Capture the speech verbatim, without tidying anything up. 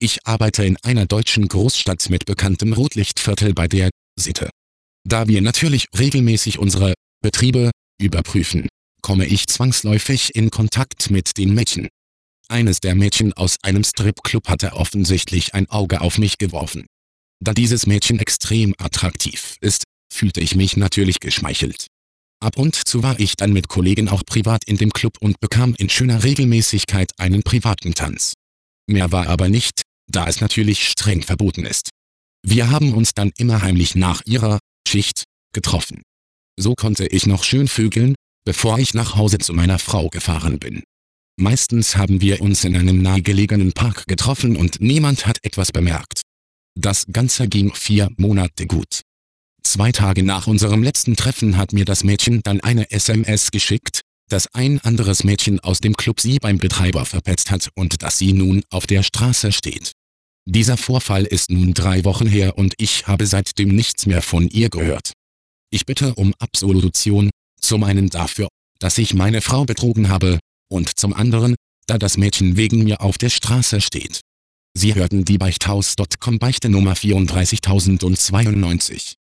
Ich arbeite in einer deutschen Großstadt mit bekanntem Rotlichtviertel bei der Sitte. Da wir natürlich regelmäßig unsere Betriebe überprüfen, komme ich zwangsläufig in Kontakt mit den Mädchen. Eines der Mädchen aus einem Stripclub hatte offensichtlich ein Auge auf mich geworfen. Da dieses Mädchen extrem attraktiv ist, fühlte ich mich natürlich geschmeichelt. Ab und zu war ich dann mit Kollegen auch privat in dem Club und bekam in schöner Regelmäßigkeit einen privaten Tanz. Mehr war aber nicht, da es natürlich streng verboten ist. Wir haben uns dann immer heimlich nach ihrer Schicht getroffen. So konnte ich noch schön vögeln, bevor ich nach Hause zu meiner Frau gefahren bin. Meistens haben wir uns in einem nahegelegenen Park getroffen und niemand hat etwas bemerkt. Das Ganze ging vier Monate gut. Zwei Tage nach unserem letzten Treffen hat mir das Mädchen dann eine S M S geschickt, dass ein anderes Mädchen aus dem Club sie beim Betreiber verpetzt hat und dass sie nun auf der Straße steht. Dieser Vorfall ist nun drei Wochen her und ich habe seitdem nichts mehr von ihr gehört. Ich bitte um Absolution, zum einen dafür, dass ich meine Frau betrogen habe, und zum anderen, da das Mädchen wegen mir auf der Straße steht. Sie hörten die Beichthaus Punkt com Beichte Nummer vierunddreißigtausendzweiundneunzig.